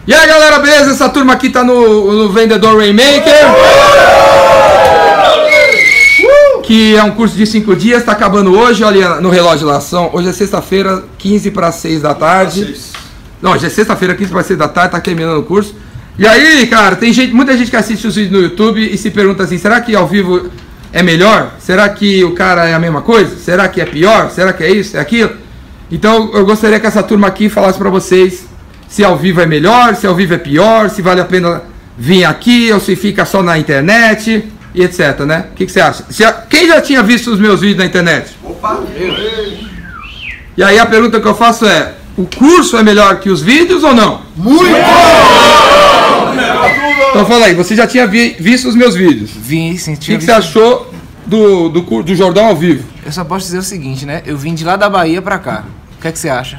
E aí galera, beleza? Essa turma aqui tá no Vendedor Rainmaker, que é um curso de 5 dias, tá acabando hoje, olha no relógio lá, hoje é sexta-feira, 15 para 6 da tarde. Não, hoje é sexta-feira, 15 para 6 da tarde, tá terminando o curso. E aí, cara, tem muita gente que assiste os vídeos no YouTube e se pergunta assim, será que ao vivo é melhor? Será que o cara é a mesma coisa? Será que é pior? Será que é isso, é aquilo? Então eu gostaria que essa turma aqui falasse pra vocês se ao vivo é melhor, se ao vivo é pior, se vale a pena vir aqui ou se fica só na internet e etc, né? O que você acha? Quem já tinha visto os meus vídeos na internet? Opa! E aí a pergunta que eu faço é, o curso é melhor que os vídeos ou não? Muito! Então fala aí, você já tinha visto os meus vídeos? Vi, sim. O que você achou do Jordão ao vivo? Eu só posso dizer o seguinte, né? Eu vim de lá da Bahia pra cá. O que é que você acha?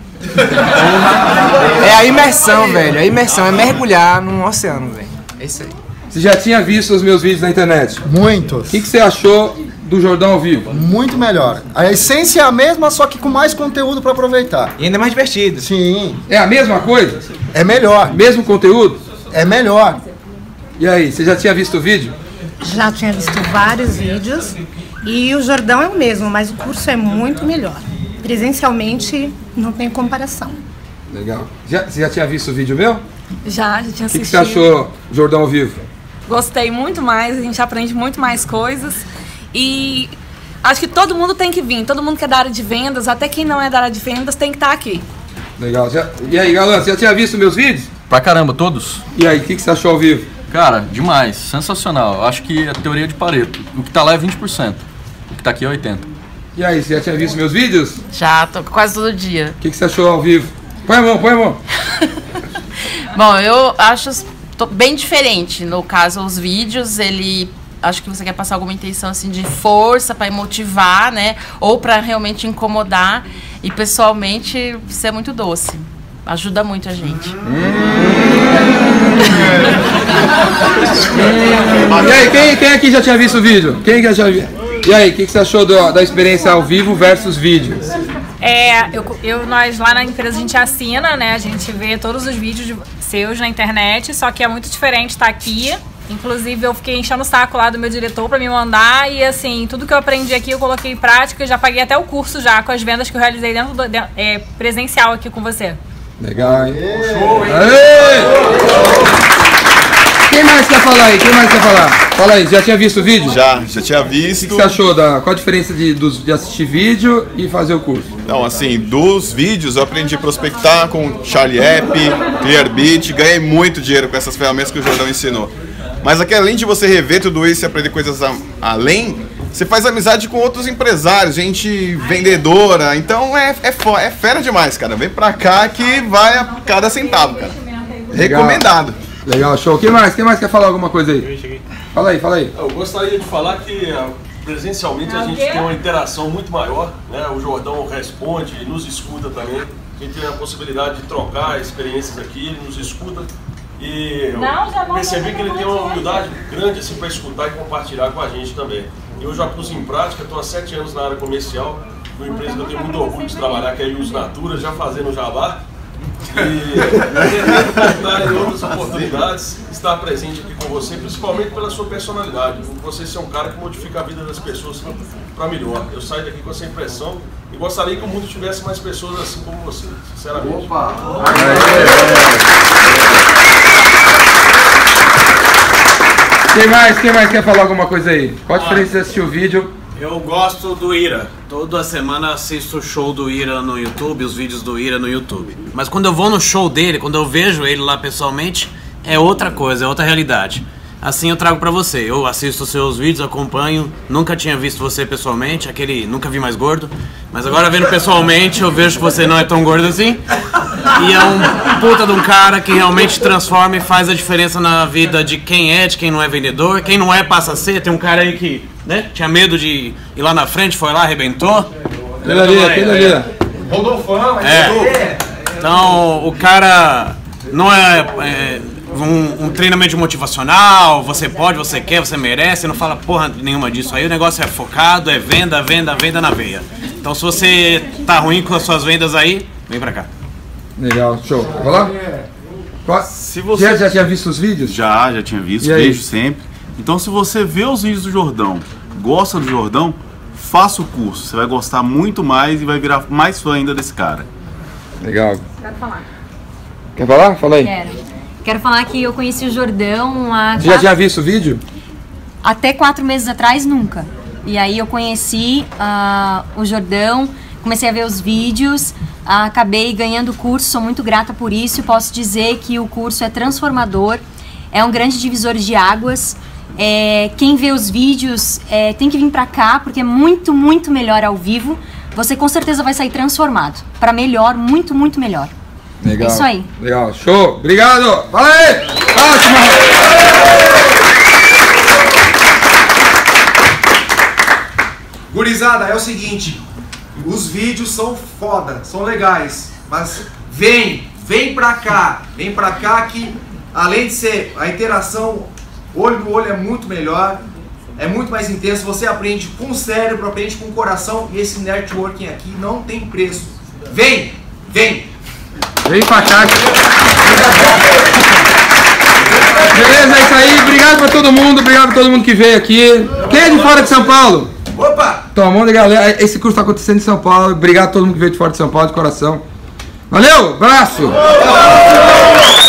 É a imersão, velho. A imersão é mergulhar num oceano, velho. É isso aí. Você já tinha visto os meus vídeos na internet? Muitos. O que você achou do Jordão ao vivo? Muito melhor. A essência é a mesma, só que com mais conteúdo para aproveitar. E ainda mais divertido. Sim. É a mesma coisa? É melhor. Mesmo conteúdo? É melhor. E aí, você já tinha visto o vídeo? Já tinha visto vários vídeos e o Jordão é o mesmo, mas o curso é muito melhor. Presencialmente não tem comparação. Legal. Você já tinha visto o vídeo meu? Já tinha assistido. O que você achou do Jordão ao vivo? Gostei muito mais, a gente aprende muito mais coisas e acho que todo mundo tem que vir, todo mundo que é da área de vendas, até quem não é da área de vendas tem que estar aqui. Legal. E aí, galã, você já tinha visto meus vídeos? Pra caramba, todos. E aí, o que você achou ao vivo? Cara, demais, sensacional. Eu acho que é a teoria de Pareto. O que tá lá é 20%, o que tá aqui é 80%. E aí, você já tinha visto meus vídeos? Já, tô quase todo dia. O que você achou ao vivo? Põe a mão, põe a mão. Bom, eu acho bem diferente. No caso, os vídeos, acho que você quer passar alguma intenção assim de força para motivar, né? Ou para realmente incomodar. E pessoalmente, você é muito doce. Ajuda muito a gente. E aí, quem aqui já tinha visto o vídeo? Quem já viu? E aí, o que você achou da experiência ao vivo versus vídeo? Nós lá na empresa a gente assina, né? A gente vê todos os vídeos seus na internet, só que é muito diferente estar aqui. Inclusive eu fiquei enchendo o saco lá do meu diretor pra me mandar e assim, tudo que eu aprendi aqui eu coloquei em prática e já paguei até o curso já com as vendas que eu realizei dentro presencial aqui com você. Legal, hein? Show, hein? Quem mais quer falar aí? Quem mais quer falar? Fala aí, já tinha visto o vídeo? Já tinha visto. O que você achou? Qual a diferença de assistir vídeo e fazer o curso? Não, assim, dos vídeos eu aprendi a prospectar com Charlie App, Clearbit, ganhei muito dinheiro com essas ferramentas que o Jordão ensinou. Mas aqui, além de você rever tudo isso e aprender coisas além, você faz amizade com outros empresários, gente vendedora, então é fera demais, cara. Vem pra cá que vai a cada centavo, cara. Legal. Recomendado. Legal, show. Quem mais quer falar alguma coisa aí? Fala aí. Eu gostaria de falar que presencialmente a gente tem uma interação muito maior, né? O Jordão responde, nos escuta também. A gente tem a possibilidade de trocar experiências aqui, ele nos escuta. E eu percebi que ele tem uma humildade grande assim, para escutar e compartilhar com a gente também. Eu já pus em prática, estou há 7 anos na área comercial, uma empresa que eu tenho muito orgulho de trabalhar, que é a Luz Natura, já fazendo jabá. E pretendo em outras oportunidades estar presente aqui com você, principalmente pela sua personalidade. Você ser um cara que modifica a vida das pessoas para melhor. Eu saio daqui com essa impressão e gostaria que o mundo tivesse mais pessoas assim como você, sinceramente. Opa! Quem mais quer falar alguma coisa aí? Qual a diferença de assistir o vídeo? Eu gosto do Ira. Toda semana assisto o show do Ira no YouTube, os vídeos do Ira no YouTube. Mas quando eu vou no show dele, quando eu vejo ele lá pessoalmente, é outra coisa, é outra realidade. Assim eu trago pra você. Eu assisto os seus vídeos, acompanho. Nunca tinha visto você pessoalmente, nunca vi mais gordo. Mas agora vendo pessoalmente, eu vejo que você não é tão gordo assim. E é um puta de um cara que realmente transforma e faz a diferença na vida de quem não é vendedor. Quem não é, passa a ser. Tem um cara aí que, né, tinha medo de ir lá na frente, foi lá, arrebentou. Aquele ali. Rodolfão, Então, o cara não é um treinamento motivacional, você pode, você quer, você merece, não fala porra nenhuma disso aí. O negócio é focado, é venda na veia. Então se você tá ruim com as suas vendas aí, vem pra cá. Legal, show. Vai lá? Se você... Já tinha visto os vídeos? Já tinha visto, vejo sempre. Então se você vê os vídeos do Jordão, gosta do Jordão, faça o curso. Você vai gostar muito mais e vai virar mais fã ainda desse cara. Legal. Quero falar. Quer falar? Fala aí. Quero falar que eu conheci o Jordão há... Você já tinha visto o vídeo? Até 4 meses atrás, nunca. E aí eu conheci o Jordão, comecei a ver os vídeos, acabei ganhando o curso, sou muito grata por isso. Posso dizer que o curso é transformador, é um grande divisor de águas. Quem vê os vídeos tem que vir pra cá, porque é muito, muito melhor ao vivo. Você com certeza vai sair transformado. Pra melhor, muito, muito melhor. Legal. É isso aí. Legal, show. Obrigado. Fala aí. Ótimo. Gurizada, é o seguinte, os vídeos são foda, são legais, mas vem pra cá que além de ser a interação olho no olho é muito melhor, é muito mais intenso, você aprende com o cérebro, aprende com o coração e esse networking aqui não tem preço. Vem pra cá. Beleza, é isso aí, obrigado pra todo mundo que veio aqui. Quem é de fora de São Paulo? Opa! Então, um monte de galera. Esse curso tá acontecendo em São Paulo. Obrigado a todo mundo que veio de fora de São Paulo, de coração. Valeu, abraço!